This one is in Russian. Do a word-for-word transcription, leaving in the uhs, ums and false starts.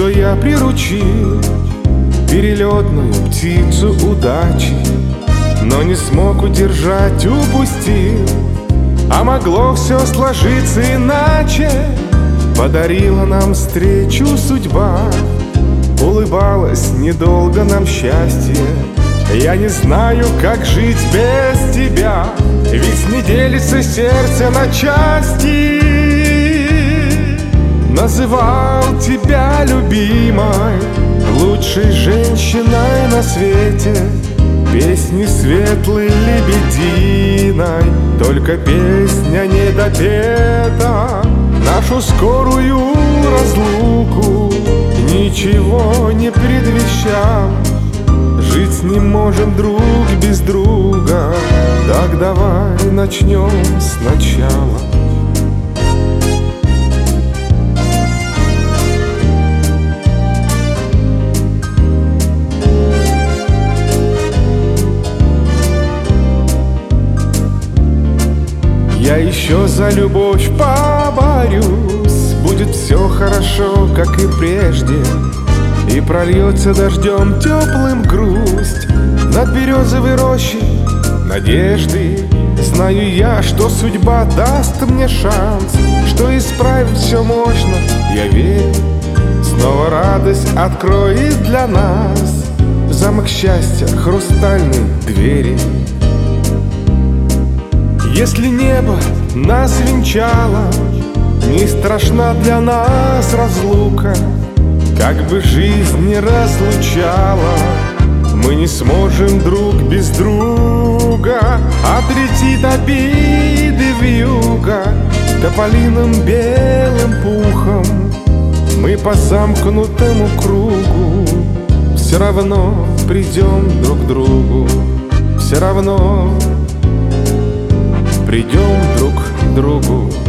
что я приручил перелетную птицу удачи, но не смог удержать, упустил. А могло все сложиться иначе. Подарила нам встречу судьба, улыбалась недолго нам счастье. Я не знаю, как жить без тебя, ведь не делится сердце на части. Называл тебя любимой, лучшей женщиной на свете, песни светлой лебединой, только песня не допета. Нашу скорую разлуку ничего не предвещал. Жить не можем друг без друга, так давай начнем сначала. Я еще за любовь поборюсь, будет все хорошо, как и прежде, и прольется дождем теплым грусть над березовой рощей надежды. Знаю я, что судьба даст мне шанс, что исправить все можно, я верю. Снова радость откроет для нас замок счастья, хрустальной двери. Если небо нас венчало, не страшна для нас разлука. Как бы жизнь не разлучала, мы не сможем друг без друга. Отлетит обиды вьюга тополиным белым пухом. Мы по замкнутому кругу все равно придем друг к другу, все равно придем друг к другу.